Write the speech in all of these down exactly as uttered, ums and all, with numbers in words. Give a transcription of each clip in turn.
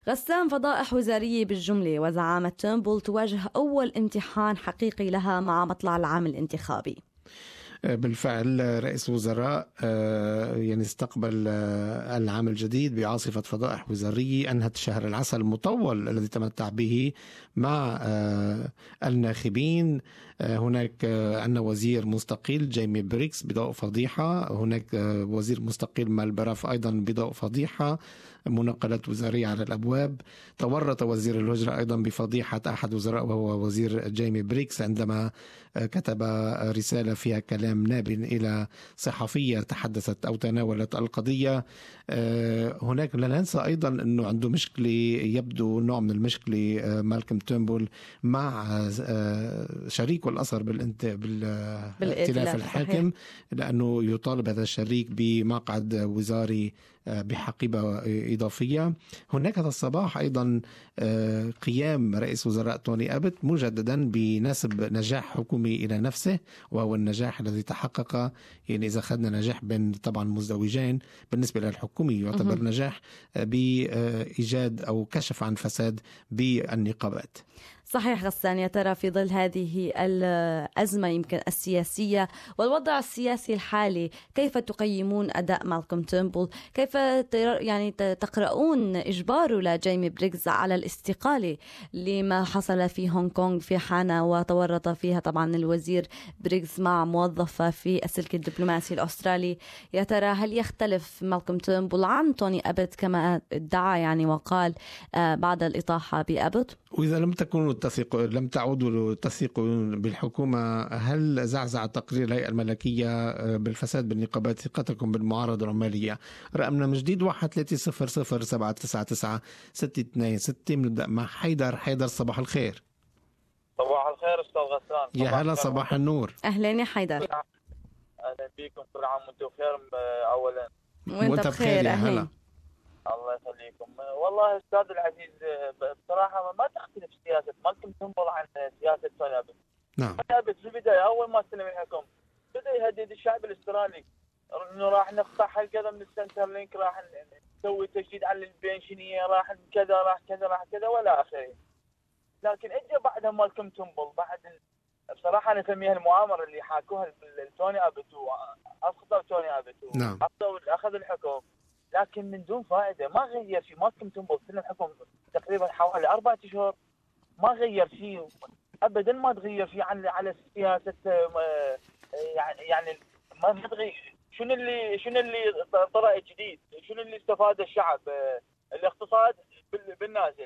غسان، فضائح وزارية بالجملة وزعامة تيرنبول تواجه أول امتحان حقيقي لها مع مطلع العام الانتخابي. بالفعل رئيس الوزراء يعني استقبل العام الجديد بعاصفة فضائح وزارية أنهت شهر العسل المطول الذي تمتع به مع الناخبين. هناك عندنا وزير مستقيل جيمي بريكس بضوء فضيحة، هناك وزير مستقيل مال براف أيضا بضوء فضيحة، مناقلات وزارية على الأبواب. تورط وزير الهجرة أيضا بفضيحة أحد وزراء وهو وزير جيمي بريكس عندما كتب رسالة فيها كلام ناب إلى صحفية تحدثت أو تناولت القضية. هناك لا ننسى أيضا أنه عنده مشكلة، يبدو نوع من المشكلة مالكم تيرنبول مع شريكه الأصغر بالائتلاف الحاكم، لأنه يطالب هذا الشريك بمقعد وزاري بحقيبة إضافية. هناك هذا الصباح أيضا قيام رئيس وزراء توني أبت مجددا بنسب نجاح حكومي إلى نفسه، وهو النجاح الذي تحقق. يعني إذا أخذنا نجاح بين طبعا مزدوجين بالنسبة للحكومي يعتبر نجاح بإيجاد أو كشف عن فساد بالنقابات. صحيح غسان، يا ترى في ظل هذه الأزمة يمكن السياسية والوضع السياسي الحالي كيف تقيمون أداء مالكم تيرنبول؟ كيف يعني تقرؤون إجباره لجيمي بريكس على الاستقالة لما حصل في هونغ كونغ في حانة وتورط فيها طبعا الوزير بريكس مع موظفة في السلك الدبلوماسي الأسترالي؟ يا ترى هل يختلف مالكم تيرنبول عن توني أبت كما ادعى يعني وقال بعد الإطاحة بأبت؟ وإذا لم تكونوا تثقوا لم تعودوا تثقوا بالحكومة، هل زعزع تقرير الهيئة الملكية بالفساد بالنقابات ثقتكم بالمعارضة العمالية؟ رقمنا من جديد واحد ثلاثة صفر صفر سبعة تسعة تسعة ستة اثنين ستة. بنبدأ مع حيدر. حيدر صباح الخير. صباح الخير أستاذ غسان. يا هلا، صباح النور. أهلين يا حيدر. أهلا بكم، كل عام وأنتم بخير. أولا وأنت بخير. يا هلا. الله يخليكم. والله أستاذ العزيز، بصراحة ما تختلف سياسة مالكم تيرنبول عن سياسة توني أبت. نعم. توني أبت في البداية أول ما استلم الحكم بدأ يهدد الشعب الأسترالي إنه راح نقطع هالكذا من السنتر لينك، راح نسوي تجديد على البنشنية، راح كذا راح كذا راح كذا ولا آخره. لكن اجى بعدها مالكم تيرنبول بعد بصراحة أنا أسميها المؤامرة اللي حاكوها لتوني أبت وأسقطوا توني أبت. نعم. أخذ الحكم لكن من دون فائدة، ما غير في مالكم تيرنبول سنة الحكم تقريبا حوالي أربعة أشهر، ما غير فيه أبدا، ما تغير فيه عن على سياسة يعني يعني ما تغير. شنو اللي شنو اللي طرأ جديد؟ شنو اللي استفاد الشعب؟ الاقتصاد بالنازل،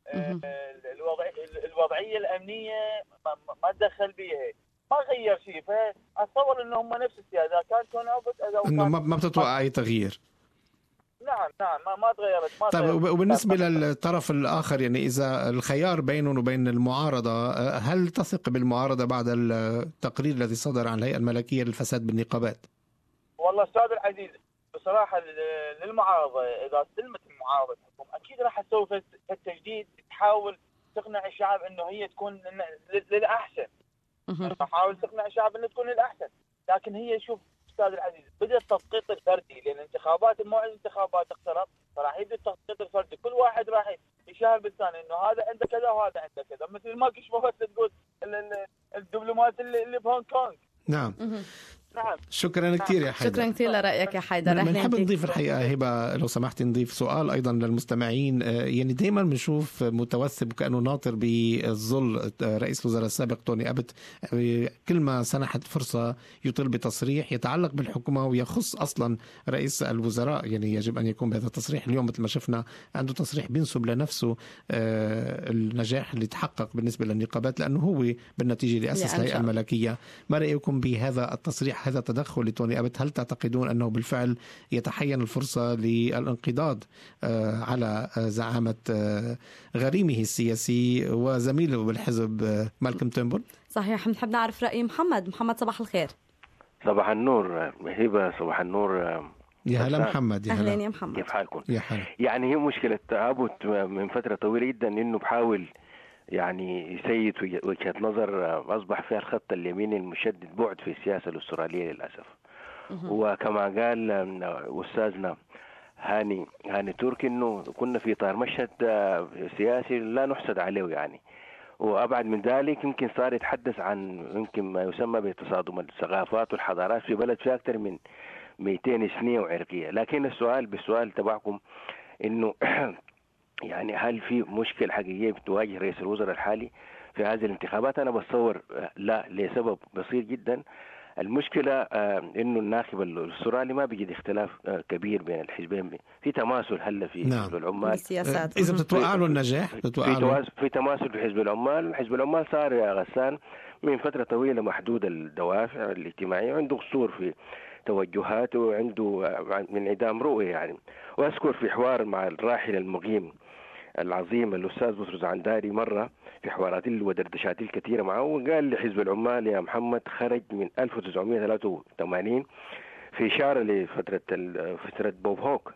الوضعية الأمنية ما تدخل بيها، ما غير شيء. فأتصور إنه هم نفس السياسة كان توني أبت إنه ما بتتوقع أي تغيير. نعم نعم ما ما تغيرت. ما طيب وبالنسبة للطرف الآخر، يعني إذا الخيار بينهم وبين المعارضة، هل تثق بالمعارضة بعد التقرير الذي صدر عن الهيئة الملكية للفساد بالنقابات؟ والله أستاذ العزيز بصراحة للمعارضة إذا استلمت المعارضة الحكومة أكيد راح تسوي في التجديد، تحاول تقنع الشعب إنه هي تكون للأحسن، تحاول تقنع الشعب إنه تكون للأحسن. لكن هي شوف أستاذ العزيز بدأ التسقيط الفردي، لأن الانتخابات الموعد الانتخابات اقترب، فراح يبدأ التسقيط الفردي، كل واحد راح يشاهر بالثاني إنه هذا عنده كذا وهذا عنده كذا، مثل ما كشفوا تقول الدبلومات اللي, اللي بهونغ كونغ. نعم. نعم. شكرا كثير يا حيدر. شكرا كثير لرأيك يا حيدر. نحب نضيف الحقيقة هبة لو سمحت نضيف سؤال أيضا للمستمعين. يعني دائما بنشوف متوثب كأنه ناطر بالظل رئيس الوزراء السابق توني أبت، كل ما سنحت فرصة يطل بتصريح يتعلق بالحكومة ويخص أصلا رئيس الوزراء. يعني يجب أن يكون بهذا التصريح. اليوم مثل ما شفنا عنده تصريح بينسب لنفسه النجاح اللي تحقق بالنسبة للنقابات لأنه هو بالنتيجة اللي أسس الهيئة الملكية. ما رأيكم بهذا التصريح، هذا التدخل لتوني أبت؟ هل تعتقدون أنه بالفعل يتحين الفرصة للانقضاض على زعامة غريمه السياسي وزميله بالحزب مالكم تيرنبول؟ صحيح. نحب نعرف رأي محمد. محمد صباح الخير. صباح النور هبة. صباح النور يا هلا محمد. يا هلا يا محمد، كيف حالكم؟ يا هلا. يعني هي مشكلة أبت من فترة طويلة جدا إنه بحاول يعني يسيد وجهة نظر أصبح فيها الخط اليميني المشدد بعد في السياسة الأسترالية للأسف. وكما قال أستاذنا هاني هاني تركي انه كنا في اطار مشهد سياسي لا نحسد عليه يعني. وابعد من ذلك يمكن صار يتحدث عن يمكن ما يسمى بتصادم الثقافات والحضارات في بلد فيه اكثر من مئتين اثنين وعرقيه. لكن السؤال بالسؤال تبعكم انه يعني هل في مشكله حقيقيه بتواجه رئيس الوزراء الحالي في هذه الانتخابات؟ انا بتصور لا، لسبب بسيط جدا. المشكلة إنه الناخب الأسترالي ما بيجد اختلاف كبير بين الحزبين، في تماثل هلا في نعم. حزب العمال بالسياسات. إذا بتتوقع له النجاح في, بتتوقع في تماثل في حزب العمال. حزب العمال صار يا غسان من فترة طويلة محدود الدوافع الاجتماعية، عنده قصور في توجهاته وعنده انعدام رؤية يعني. وأذكر في حوار مع الراحل المقيم العظيم الأستاذ بطرس عنداري مرة في حوارات ودردشات الكثيرة معه، وقال لحزب العمال يا محمد خرج من ألف وتسعمائة وثلاثة وثمانين في إشارة لفترة فترة بوب هوك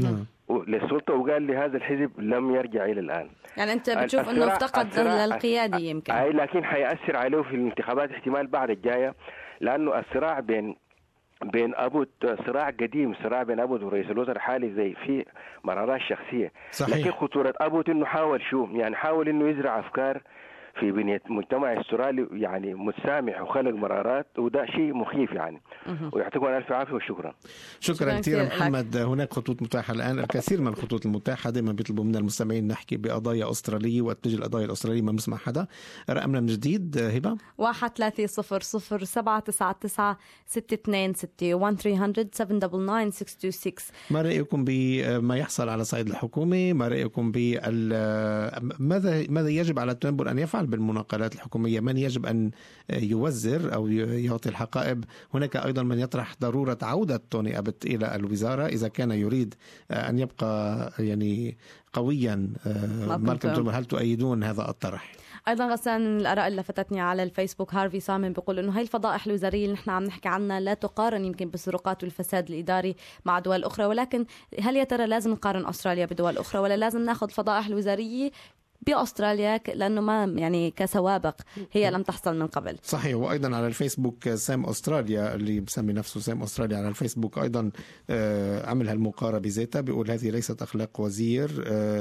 للسلطة، وقال لي هذا الحزب لم يرجع إلى الآن. يعني أنت بتشوف أنه افتقد القيادة يمكن، أي لكن حيأثر عليه في الانتخابات احتمال بعد الجاية، لأنه الصراع بين بين أبوت صراع قديم، صراع بين أبوت ورئيس الوزراء الحالي زي في مرارات شخصية. صحيح. لكن خطورة أبوت إنه حاول شو يعني حاول إنه يزرع أفكار في بنية مجتمع استرالي يعني متسامح وخلق مرارات، وده شيء مخيف يعني. ويعطيكم ألف عافية وشكرا. شكرا كثير محمد. هناك خطوط متاحة الآن، الكثير من الخطوط المتاحة. دائما بيطلبوا من المستمعين نحكي بقضايا أسترالية، وقت تجي القضايا الأسترالية ما بنسمع حدا. رقمنا من جديد هبة واحد ثلاثة صفر صفر سبعة تسعة تسعة ستة اثنين ستة واحد ثلاثمية سبعة تسعة تسعة ستة اثنين ستة. ما رأيكم بما يحصل على صعيد الحكومة؟ ما رأيكم بال ماذا ماذا يجب على تيرنبول أن يفعل بالمناقلات الحكومية؟ من يجب أن يوزر أو يعطي الحقائب؟ هناك أيضا من يطرح ضرورة عودة توني أبت إلى الوزارة إذا كان يريد أن يبقى يعني قويا. مالكم تيرنبول، هل تؤيدون هذا الطرح؟ ايضا غسان من الاراء اللي لفتتني على الفيسبوك هارفي سامن بيقول انه هاي الفضائح الوزاريه اللي نحن عم نحكي عنها لا تقارن يمكن بالسرقات والفساد الاداري مع دول اخرى، ولكن هل يا ترى لازم نقارن استراليا بدول اخرى ولا لازم ناخذ الفضائح الوزاريه بأستراليا لأنه ما يعني كسوابق هي لم تحصل من قبل؟ صحيح. وأيضا على الفيسبوك سام أستراليا اللي بسمي نفسه سام أستراليا على الفيسبوك أيضا عمل هالمقاربة ذاتها، بيقول هذه ليست أخلاق وزير،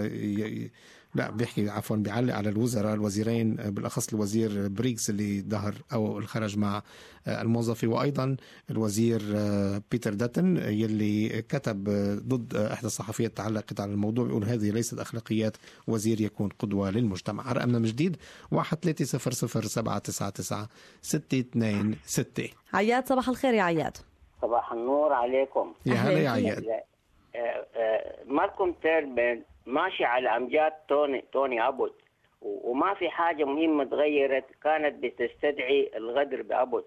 لا بيحكي عفوا بيعلق على الوزراء الوزيرين بالأخص الوزير بريكس اللي ظهر أو الخرج مع الموظفي، وأيضا الوزير بيتر داتن يلي كتب ضد إحدى الصحفيات تعلقت على الموضوع، بيقول هذه ليست أخلاقيات وزير يكون قدوة للمجتمع. رقمنا من جديد واحد ثلاثة صفر صفر سبعة تسعة تسعة ستة اثنين ستة. عياد صباح الخير يا عياد. صباح النور عليكم. يا هلا يا عياد. مالكم تيرنبول ماشي على أمجاد توني توني أبوت، وما في حاجة مهمة تغيرت كانت بتستدعي الغدر بأبوت،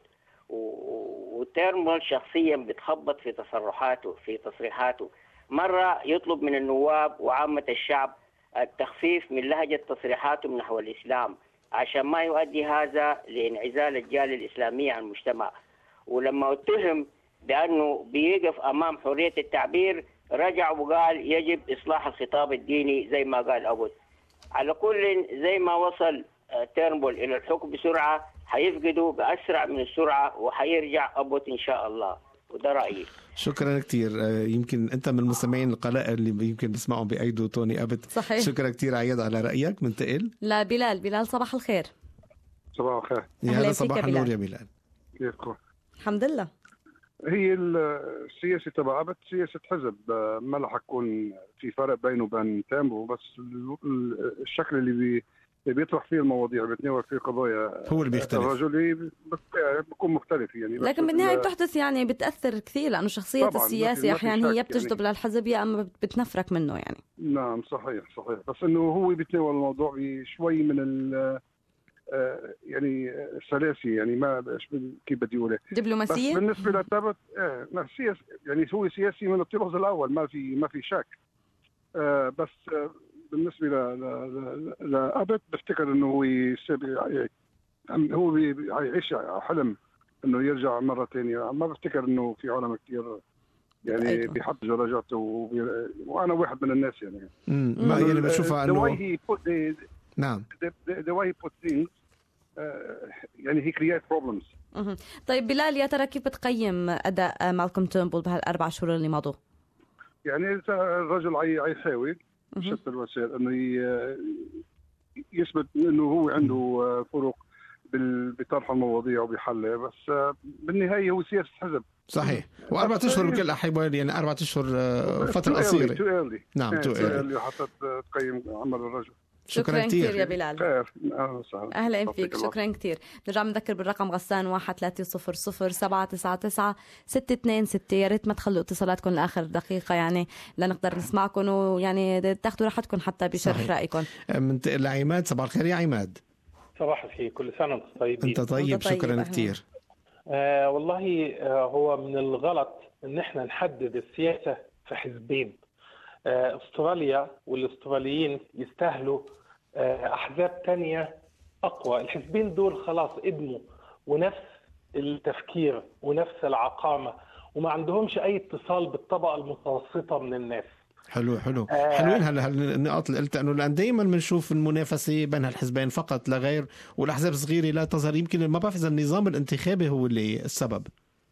وتيرنبول شخصيا بتخبط في تصرحاته في تصريحاته. مرة يطلب من النواب وعامة الشعب التخفيف من لهجة تصريحاته نحو الإسلام عشان ما يؤدي هذا لانعزال الجالية الإسلامية عن المجتمع، ولما اتهم بأنه بيقف أمام حرية التعبير رجع وقال يجب إصلاح الخطاب الديني زي ما قال أبوت. على كل زي ما وصل تيرنبول إلى الحكم بسرعة حيفقدوا بأسرع من السرعة وحيرجع أبوت إن شاء الله، وده رأيي. شكرا كتير. يمكن أنت من المستمعين القلائل اللي يمكن بسمعهم بأيدو توني أبت. صحيح. شكرا كتير عياد على رأيك. منتقل لا بلال. بلال صباح الخير. صباح الخير. يا هلا صباح النور يا بلال. كيفكم؟ الحمد لله. هي السياسة تبع أبت سياسة حزب، ما رح يكون في فرق بينه وبين تيرنبول، بس الشكل اللي بي بيطرح فيه المواضيع بيتناول فيه قضايا هو اللي بيختلف. الرجل بيكون مختلف يعني، لكن بالنهاية بتحدث يعني بتأثر كثير لأنه شخصية السياسي أحيانا هي بتجذب يعني للحزب يا أما بتنفرك منه يعني. نعم صحيح صحيح، بس إنه هو بيتناول الموضوع بشوي من ال يعني سلاسي، يعني ما كيف بدي اقول دبلوماسيه. بس بالنسبه لتابت آه سياسي يعني هو سياسي من الطراز الاول، ما في ما في شك. آه بس آه بالنسبه لابت بفتكر انه هو هو بيعيش حلم انه يرجع مره ثانيه، ما بفتكر انه في عالم كثير يعني بيحط درجاته، وانا واحد من الناس يعني امم ما يعني بشوفها انه نعم the way he put things uh, يعني he create problems. طيب بلال يا ترى كيف بتقيم أداء مالكم تيرنبول بهالأربع شهور اللي مضوا؟ يعني الرجل عيحاول بشتى الوسائل انه يثبت انه هو عنده فروق بطرح المواضيع وبحلها، بس بالنهايه هو سياسه حزب. صحيح. وأربعة أشهر بكل الأحوال، يعني أربعة أشهر فترة قصيرة. نعم تو ايرلي حتى تقيم عمل الرجل. شكرا, شكرا كثير يا بلال. خير. أهلا فيك. شكرا كثير. نرجع نذكر بالرقم غسان واحد ثلاثة صفر صفر سبعة تسعة تسعة ستة اثنين ستة. يا ريت ما تخلوا اتصالاتكم لآخر دقيقة يعني لنقدر نسمعكم، ويعني تاخذوا راحتكم حتى بشرح رأيكم. من عماد. صباح الخير يا عماد. صباح الخير، كل سنة وانتم طيبين. أنت طيب, طيب. شكرا كثير. آه والله آه هو من الغلط ان احنا نحدد السياسة في حزبين. آه استراليا والاستراليين يستاهلوا آه احزاب تانية اقوى. الحزبين دول خلاص ادموا ونفس التفكير ونفس العقامة، وما عندهمش اي اتصال بالطبقة المتوسطة من الناس. حلو حلو آه حلوين هالنقاط اللي قلت، انه لان دائما بنشوف المنافسه بين هالحزبين فقط لا غير، والاحزاب صغيره لا تظهر. يمكن ما بعرف اذا النظام الانتخابي هو اللي السبب.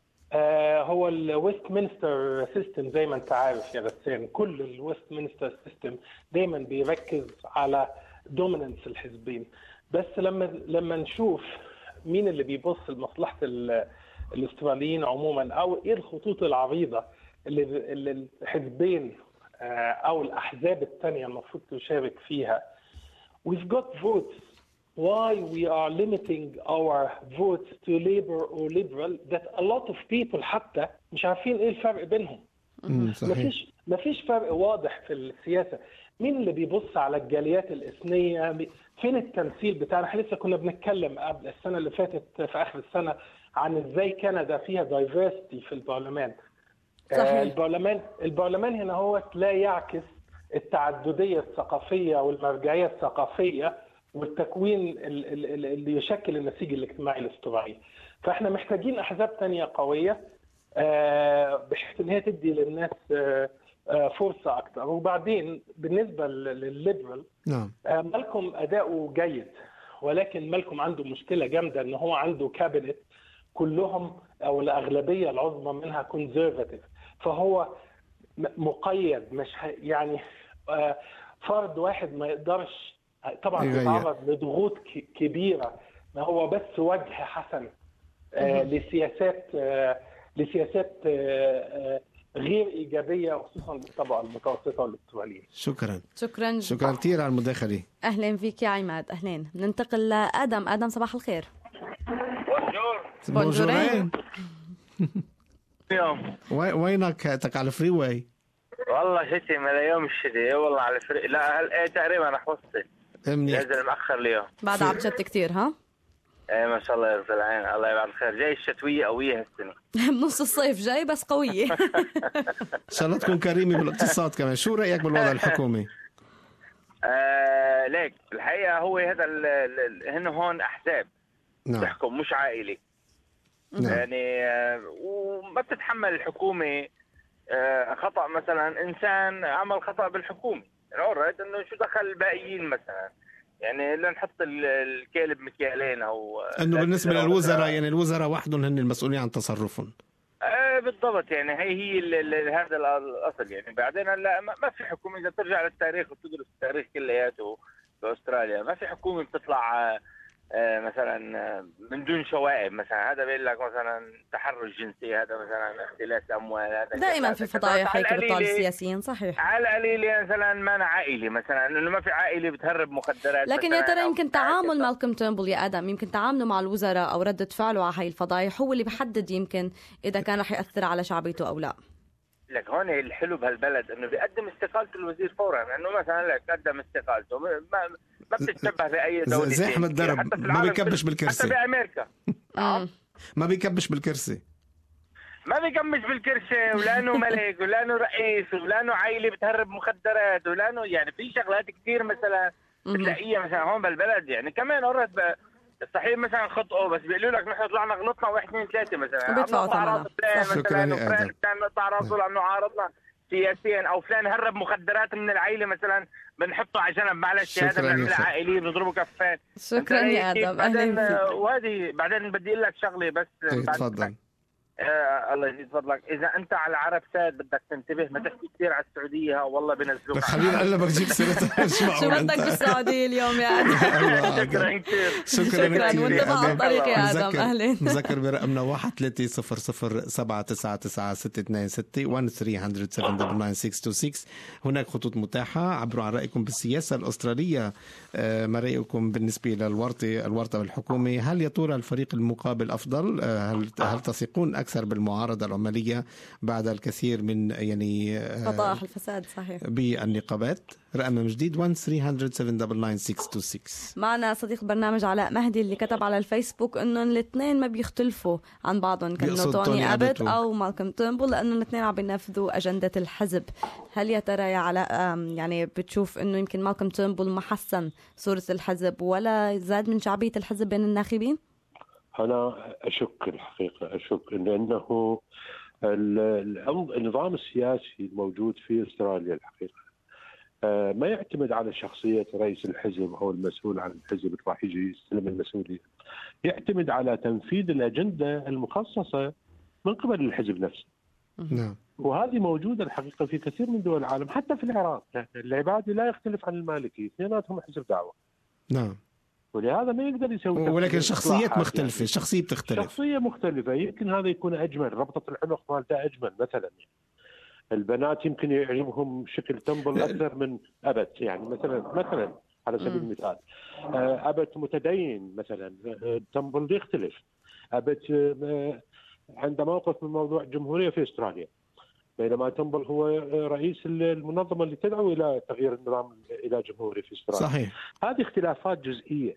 آه هو الويستمنستر سيستم زي ما انت عارف يا غسان، كل الويستمنستر سيستم دايما بيركز على دوميننس الحزبين. بس لما لما نشوف مين اللي بيبص لمصلحه الاستراليين عموما، او ايه الخطوط العريضه اللي الحزبين أو الأحزاب الثانية المفروض تشارك فيها. We've got votes. Why we are limiting our votes to Labour or Liberal that a lot of people حتى مش عارفين إيه الفرق بينهم. مفيش مفيش فرق واضح في السياسة. مين اللي بيبص على الجاليات الإثنية؟ فين التمثيل بتاعنا؟ احنا لسه كنا بنتكلم قبل السنة اللي فاتت في آخر السنة عن إزاي كندا فيها diversity في البرلمان. صحيح. البرلمان البرلمان هنا هو لا يعكس التعددية الثقافية والمرجعية الثقافية والتكوين اللي يشكل النسيج الاجتماعي الاسترالي. فاحنا محتاجين أحزاب تانية قوية بحيث ان هي تدي للناس فرصة أكتر. وبعدين بالنسبة للليبرال، نعم مالكم أداؤه جيد، ولكن مالكم عنده مشكلة جامدة ان هو عنده كابينت كلهم أو الأغلبية العظمى منها كونزرفاتيف، فهو مقيد. مش يعني فرد واحد ما يقدرش طبعا يتعرض لضغوط كبيرة، ما هو بس وجه حسن لسياسات لسياسات غير إيجابية خصوصا للطبقة المتوسطة والاستراليين. شكرا شكرا شكرا كثير على المداخلة. أهلا فيك يا عماد. أهلين. ننتقل لآدم. آدم صباح الخير. بونجورين. اليوم وينك؟ هاتك على الفري واي؟ والله شتي من اليوم الشتي والله على الفري. لا هل ايه تقريبا رح وصل نازل مأخر اليوم بعد عم تشت كتير. ها ايه ما شاء الله يرضى العين. الله يبارك الخير. جاي الشتوية قوية هالسنة. بنص الصيف جاي بس قوية. ان شاء الله تكون كريمة بالاقتصاد كمان. شو رأيك بالوضع الحكومي؟ آه ليك الحقيقة هو هذا هن هون أحزاب نعم. تحكم مش عائلة. نعم. يعني وما بتتحمل الحكومة خطأ. مثلا إنسان عمل خطأ بالحكومة عرض إنه شو دخل الباقيين مثلا، يعني لا نحط الكلب مكيالين أو إنه بالنسبة للوزراء يعني الوزراء وحدهم هن المسؤولين عن تصرفهم. آه بالضبط. يعني هي هي هذا الأصل. يعني بعدين لا ما في حكومة. إذا ترجع للتاريخ وتدرس التاريخ كلياته في أستراليا ما في حكومة بتطلع مثلا من دون شوائب. مثلا هذا بيقول لك مثلا تحرش جنسي، هذا مثلا اختلاس اموال، هذا دائما في فضايح هيك بتطال السياسيين. صحيح. على القليل مثلا ما عائله، مثلا انه ما في عائله بتهرب مخدرات. لكن يا ترى يمكن تعامل مالكم تيرنبول يا ادم، يمكن تعامله مع الوزراء او رده فعله على هاي الفضايح هو اللي بحدد يمكن اذا كان رح ياثر على شعبيته او لا. لك هون الحلو بهالبلد انه بيقدم استقالته الوزير فورا، انه مثلا لك قدم استقالته ما ما بتتشبه باي دوله زي احمد درب ما بيكبش بالكرسي. حتى بامريكا ما بيكبش بالكرسي ما بيكمش بالكرسي ولانه ملك ولانه رئيس ولانه عائله بتهرب مخدرات ولانه يعني في شغلات كثير مثلا بتلاقيها مثلا هون بالبلد. يعني كمان قررت صحيح مثلا خطأه بس بيقولوا لك نحن طلعنا غلطنا واحد اثنين ثلاثة مثلا بيدفعوا مثلا فلان كان نقطع راسه لأنه عارضنا سياسيا أو فلان هرب مخدرات من العائلة مثلا بنحطه على جنب معلش هذا بنعملها عائلية بنضربه كفان. شكرا يا آدم. بعدين وهذه بعدين بدي أقول لك شغلة بس تفضل. آه الله يزيد فضلك، اذا انت على العرب ساد بدك تنتبه، ما تحكي كثير على السعوديه والله بنزلوك. بس خلينا هلا بجيب سيرتها. شو بدك بالسعوديه اليوم يا ادم؟ شكرا كثير. شكرا وانت على الطريق يا ادم. اهلا. نذكر برقمنا واحد ثلاثة صفر صفر سبعة تسعة تسعة ستة اثنين ستة واحد ثلاثة صفر سبعة تسعة تسعة ستة اثنين ستة. هناك خطوط متاحه. عبروا عن رايكم بالسياسه الاستراليه. ما رايكم بالنسبه للورطه الورطه بالحكومه؟ هل يا ترى الفريق المقابل افضل؟ هل هل تثقون اكثر بالمعارضه العماليه بعد الكثير من يعني فضائح الفساد صحيح بالنقابات؟ رقم جديد واحد ثلاثة صفر سبعة تسعة تسعة ستة اثنين ستة. معنا صديق برنامج علاء مهدي اللي كتب على الفيسبوك انه الاثنين ما بيختلفوا عن بعضهم، كانه توني ابت او مالكوم تيرنبول، لانه الاثنين عم بينفذوا اجنده الحزب. هل يا ترى يا علاء يعني بتشوف انه يمكن مالكوم تيرنبول ما حسن صوره الحزب ولا زاد من شعبيه الحزب بين الناخبين؟ انا اشك الحقيقه، اشك لانه النظام السياسي الموجود في استراليا الحقيقه ما يعتمد على شخصيه رئيس الحزب او المسؤول عن الحزب اللي راح يجي يستلم المسؤوليه، يعتمد على تنفيذ الاجنده المخصصه من قبل الحزب نفسه. نعم. وهذه موجوده الحقيقه في كثير من دول العالم، حتى في العراق العبادي لا يختلف عن المالكي، اثنيناتهم حزب دعوه. نعم. ولهذا ما يقدر يسوي، ولكن شخصيات مختلفة يعني. شخصية بتختلف، شخصية مختلفة. يمكن هذا يكون أجمل، ربطة العنق مالته أجمل مثلا يعني. البنات يمكن يعجبهم شكل تمبل أكثر من أبت يعني، مثلا مثلا على سبيل المثال أبت متدين مثلا، تمبل يختلف. أبت عنده موقف من موضوع الجمهورية في أستراليا، بينما تمبل هو رئيس المنظمة اللي تدعو إلى تغيير النظام إلى جمهوري في استراليا. صحيح. هذه اختلافات جزئية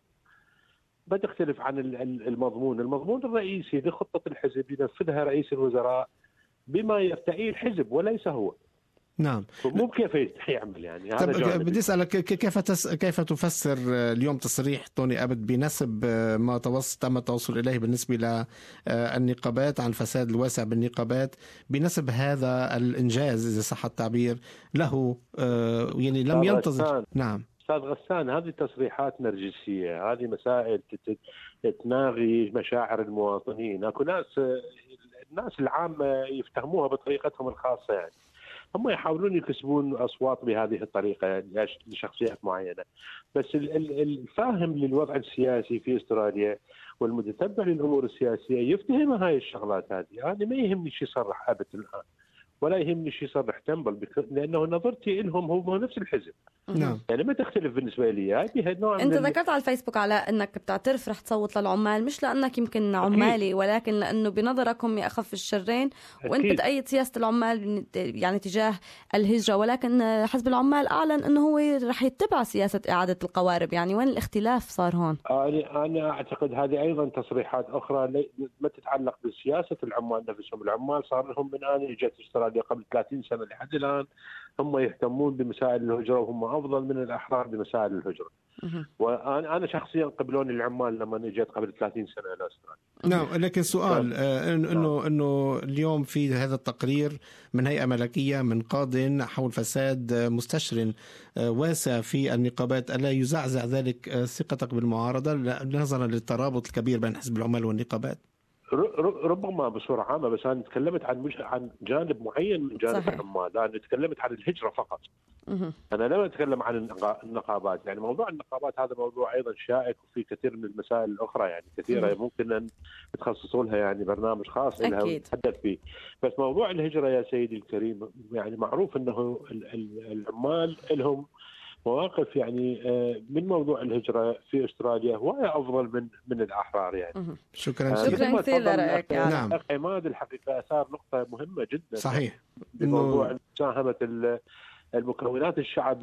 بتختلف عن المضمون. المضمون الرئيسي لخطة الحزب ينفذها رئيس الوزراء بما يرتئيه الحزب وليس هو. نعم. مو كيف يعمل يعني. طب بدي أسألك كيف تس... كيف تفسر اليوم تصريح توني أبت بنسب ما توصل تم التوصل إليه بالنسبة للنقابات عن الفساد الواسع بالنقابات، بنسب هذا الإنجاز إذا صح التعبير له يعني لم ينتظر. نعم أستاذ غسان، هذه تصريحات نرجسية، هذه مسائل تناغي مشاعر المواطنين. أكو ناس الناس العامة يفتهموها بطريقتهم الخاصة يعني، هم يحاولون يكسبون أصوات بهذه الطريقة لشخصيات معينة. بس الفاهم للوضع السياسي في أستراليا والمتتبع للأمور السياسية يفتهم هاي الشغلات هذه. أنا يعني ما يهمني شيء يصرح أبت الآن ولا يهمني شيء يصرح تمبل، لأنه نظرتي لهم هو نفس الحزب. نعم. يعني ما تختلف بالنسبة لي. هاي نوع أنت ذكرت على الفيسبوك على أنك بتعترف رح تصوت للعمال، مش لأنك يمكن عمالي ولكن لأنه بنظرك هم أخف الشرين. وأنت بتأيد سياسة العمال يعني تجاه الهجرة، ولكن حزب العمال أعلن أنه هو رح يتبع سياسة إعادة القوارب. يعني وين الاختلاف صار هون؟ أنا أنا أعتقد هذه أيضا تصريحات أخرى ما تتعلق بسياسة العمال نفسهم. العمال صار لهم من آن إجت استراليا قبل ثلاثين سنة لحد الآن هم يهتمون بمسائل الهجرة، وهم أفضل من الأحرار بمسائل الهجرة. وأنا أنا شخصيا قبلوني العمال لما اجت قبل ثلاثين سنة إلى أستراليا. نعم. لكن سؤال إنه إنه اليوم في هذا التقرير من هيئة ملكية من قاضٍ حول فساد مستشر واسع في النقابات، ألا يزعزع ذلك ثقتك بالمعارضة نظرا للترابط الكبير بين حزب العمال والنقابات؟ ربما بصورة عامة، بس أنا تكلمت عن مش عن جانب معين من جانب العمال، أنا تكلمت عن الهجرة فقط. أه. أنا لم أتكلم عن النقابات. يعني موضوع النقابات هذا موضوع أيضا شائك وفي كثير من المسائل الأخرى يعني كثيرة أه. ممكن أن تخصصوا لها يعني برنامج خاص لها ونتحدث فيه. بس موضوع الهجرة يا سيدي الكريم يعني معروف أنه العمال لهم مواقف يعني من موضوع الهجرة في أستراليا هواية أفضل من من الأحرار يعني. شكرا شكرا كثير لرأيك يا نعم. أخ عماد الحقيقة أثار نقطة مهمة جدا. صحيح. بموضوع مساهمة المكونات الشعب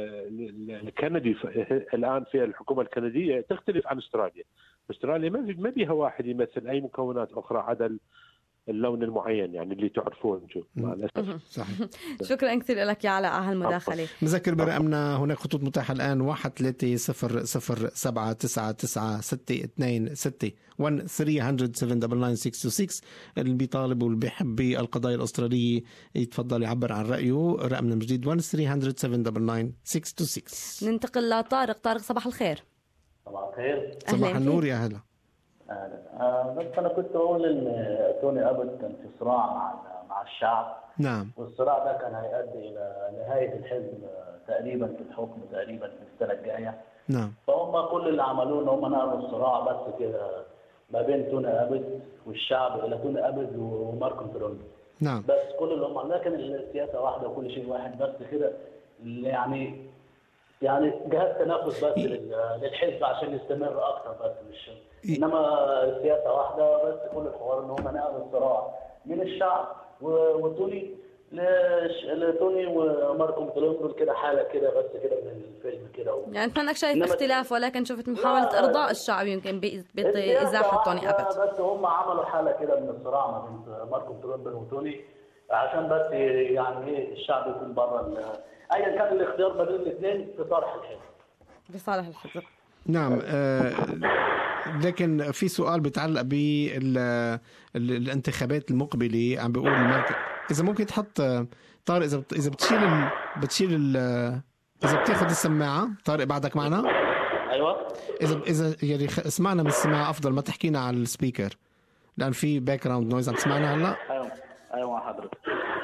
الكندي الآن في الحكومة الكندية تختلف عن أستراليا. أستراليا ما ما بيها واحد يمثل أي مكونات أخرى عدا اللون المعين يعني اللي تعرفون شو. صحيح. شكرا كثير لك يا علاء على هالمداخلة. نذكر برقمنا هناك خطوط متاحة الآن واحد ثلاثة صفر صفر سبعة تسعة تسعة ستة اثنين ستة واحد ثلاثة صفر سبعة تسعة تسعة ستة اثنين ستة. اللي بيطالب واللي بيحب القضايا الأسترالية يتفضل يعبر عن رأيه. رقمنا جديد واحد ثلاثة صفر سبعة تسعة تسعة ستة ستة. ننتقل لطارق. طارق صباح الخير. صباح الخير. صباح النور يا هلا. آه بس انا كنت اقول ان توني ابد كان في صراع مع مع الشعب. نعم. والصراع ده كان هيؤدي الى نهايه الحزب تقريبا في الحكم تقريبا في السنه الجايه. نعم. فهم كل اللي عملوه ان هم نقلوا الصراع بس كده ما بين توني ابد والشعب الى توني ابد وماركوم ترون. نعم. بس كل اللي هم لكن السياسه واحده وكل شيء واحد بس كده يعني يعني جهاز تنافس بس للحزب عشان يستمر اكثر بس مش انما السياسه واحده بس كل الحوار ان هم نقلوا الصراع من الشعب وتوني لتوني وماركوم ترون كده حاله كده بس كده من الفيلم كده و... يعني انت انك شايف اختلاف ولكن شفت محاوله ارضاء الشعب يمكن بازاحه توني ابد. بس هم عملوا حاله كده من الصراع ما بين ماركوم ترون وتوني عشان بس يعني ايه الشعب يكون بره ايا كان الاختيار ما بين الاثنين في صالح الحزب. في صالح الحزب. نعم. آه لكن في سؤال بيتعلق بالانتخابات المقبله. عم بيقول المركز اذا ممكن تحط طارق اذا اذا بتشيل ال... بتشيل ال... اذا بتاخذ السماعه. طارق بعدك معنا؟ ايوه. اذا اذا يعني اسمعنا من السماعه افضل ما تحكينا على السبيكر لان في باك جراوند نويز. عم تسمعنا هلا؟ ايوه ايوه حضرتك.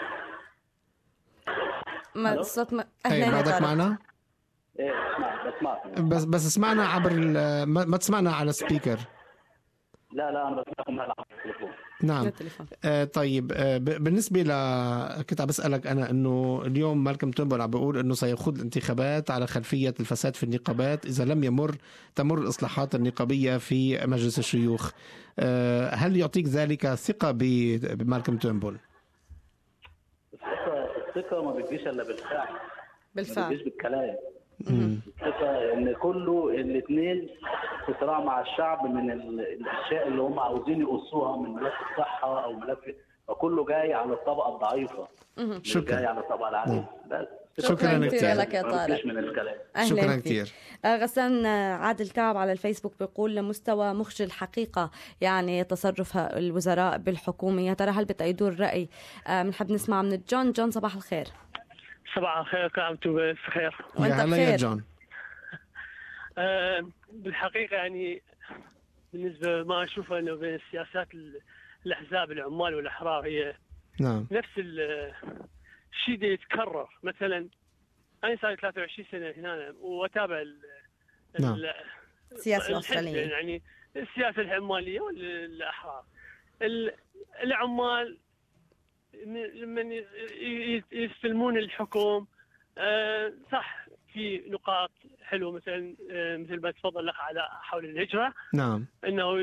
ما الصوت ما اهلا بعدك معنا؟ ايه اسمع بسمعك بس بس اسمعنا عبر ما, ما تسمعنا على سبيكر. لا لا انا بسمعكم على التليفون. نعم. آه طيب آه بالنسبه ل كنت عم بسالك انا انه اليوم مالكم تورنبول عم بيقول انه سيخوض الانتخابات على خلفيه الفساد في النقابات اذا لم يمر تمر الاصلاحات النقابيه في مجلس الشيوخ. آه هل يعطيك ذلك ثقه بمالكم تورنبول؟ الثقه الثقه ما بتجيش الا بالفعل. بالفعل. ما بتجيش بالكلام. الثقه ان كله الاثنين في صراع مع الشعب من الاشياء اللي هم عاوزين يقصوها من ملف الصحه او ملف وكله جاي على الطبقه الضعيفه. شكرا. جاي على الطبقه العاليه. شكرا كثير لك يا طارق. من الكلام. شكرا كثير. غسان عادل كعب على الفيسبوك بيقول مستوى مخجل حقيقة يعني تصرف الوزراء بالحكومة. يا ترى هل بتأيدوا الرأي؟ بنحب نسمع من جون. جون صباح الخير. صباح الخير. كنتوا بخير؟ وانت بخير يا جون. أه بالحقيقة يعني بالنسبة ما أشوفه أنه بين السياسات الأحزاب العمال والأحرار هي نعم نفس الشيء اللي يتكرر. مثلا أنا صار ثلاثة وعشرين سنة هنا وأتابع نعم. السياسة الأسترالية يعني السياسة العمالية والأحرار. العمال لما يستلمون الحكم أه صح في نقاط حلوة مثلا مثل ما تفضل لك على حول الهجرة. نعم. انه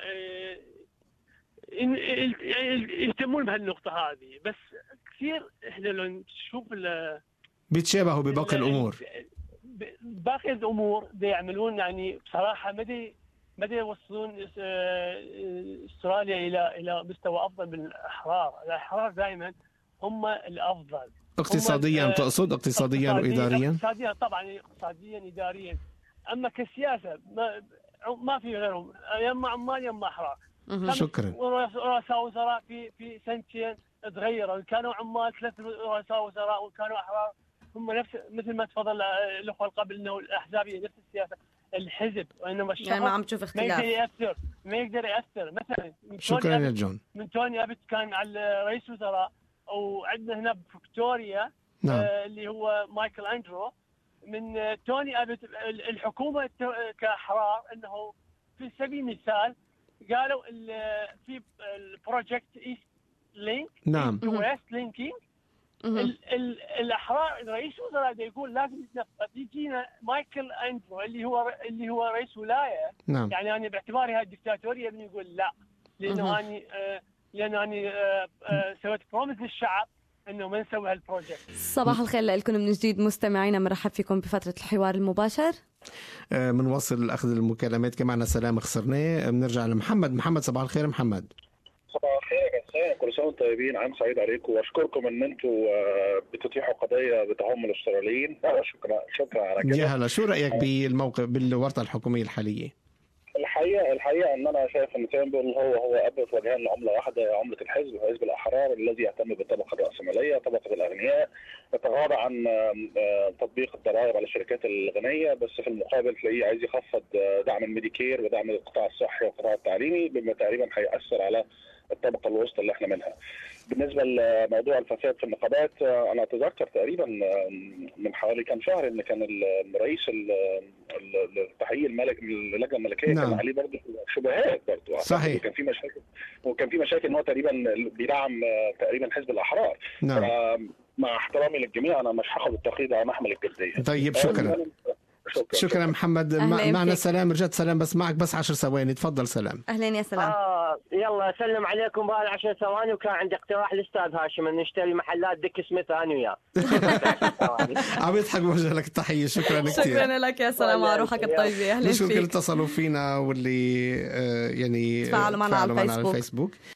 يهتمون بهالنقطة هذه بس كثير احنا لو نشوف بيتشابهوا بباقي الامور. باقي الامور بيعملون يعني بصراحة مدى مدى يوصلون استراليا الى الى مستوى افضل من الاحرار. الاحرار دائما هم الافضل اقتصاديا. تقصد اقتصاديا واداريا؟ اقتصاديا طبعا اقتصاديا اداريا. اما كسياسه ما ما في غيرهم يا اما عمال يا اما احرار. شكرا. رؤساء وزراء في في سنتين تغيروا. كانوا عمال ثلاث رؤساء وزراء وكانوا احرار هم نفس مثل ما تفضل الاخوه قبل انه الاحزابيه نفس السياسه الحزب وانما الشخص يعني ما عم تشوف اختلاف. ما يقدر ياثر ما يقدر ياثر مثلا. شكرا يا جون. من توني ابد كان على رئيس وزراء وعندنا هنا بفكتوريا نعم. آه اللي هو مايكل أندرو. من آه توني أبد الحكومة كأحرار أنه في سبيل المثال قالوا في البروجكت إيست لينك نعم ويست لينكينج الأحرار رئيس وزراء يقول لازم يجينا مايكل أندرو اللي هو اللي هو رئيس ولاية. نعم. يعني أنا باعتباري هاي الدكتاتورية يقول لا لأنه أنا آه لأنه أنا آه آه سويت بروميس للشعب إنه ما نسوي هالبروجكت. صباح الخير لكم من جديد مستمعينا. مرحب فيكم بفترة الحوار المباشر. بنواصل أخذ المكالمات. كمان سلام خسرناه. بنرجع لمحمد. محمد صباح الخير. محمد صباح الخير يا جسام. كل سنة وانتم طيبين. عام سعيد عليكم واشكركم ان انتم بتتيحوا قضية بتهم الاستراليين. شكرا شكرا على كده. يا هلا. شو رأيك بالموقف بالورطة الحكومية الحالية؟ الحقيقة الحقيقه الحقيقه ان انا شايف ان تيرنبول هو هو ابرز وجهان لعمله واحده، عمله الحزب، حزب الاحرار الذي يهتم بالطبقه الراسماليه، طبقه الاغنياء، يتغاضى عن تطبيق الضرائب على الشركات الغنيه، بس في المقابل تلاقيه عايز يخفض دعم الميديكير ودعم القطاع الصحي والقطاع التعليمي، بما تقريبا هيأثر على الطبقه الوسطى اللي احنا منها. بالنسبه لموضوع الفساد في النقابات، انا اتذكر تقريبا من حوالي كم شهر ان كان رئيس التحقيق الملك اللجنه الملكيه نعم. كان عليه برضه شبهات برضه صحيح، وكان في مشاكل وكان في مشاكل ان هو تقريبا بيدعم تقريبا حزب الاحرار. نعم. مع احترامي للجميع انا مش هاخد التقييد على محمل الجديه. طيب شكرا. شكرا, شكرا محمد. معنا سلام، رجعت سلام بس معك بس عشر ثواني، تفضل سلام. اهلين يا سلام. آه يلا اسلم عليكم بعد عشر ثواني، وكان عندي اقتراح الاستاذ هاشم ان نشتري محلات ديك سميث انا وياه. عم يضحك بوجه لك التحيه. شكرا كثير. شكرا لك يا سلام على روحك الطيبه. اهلا فيك. نشكر كل اتصلوا فينا واللي آه يعني تفاعلوا معنا على الفيسبوك.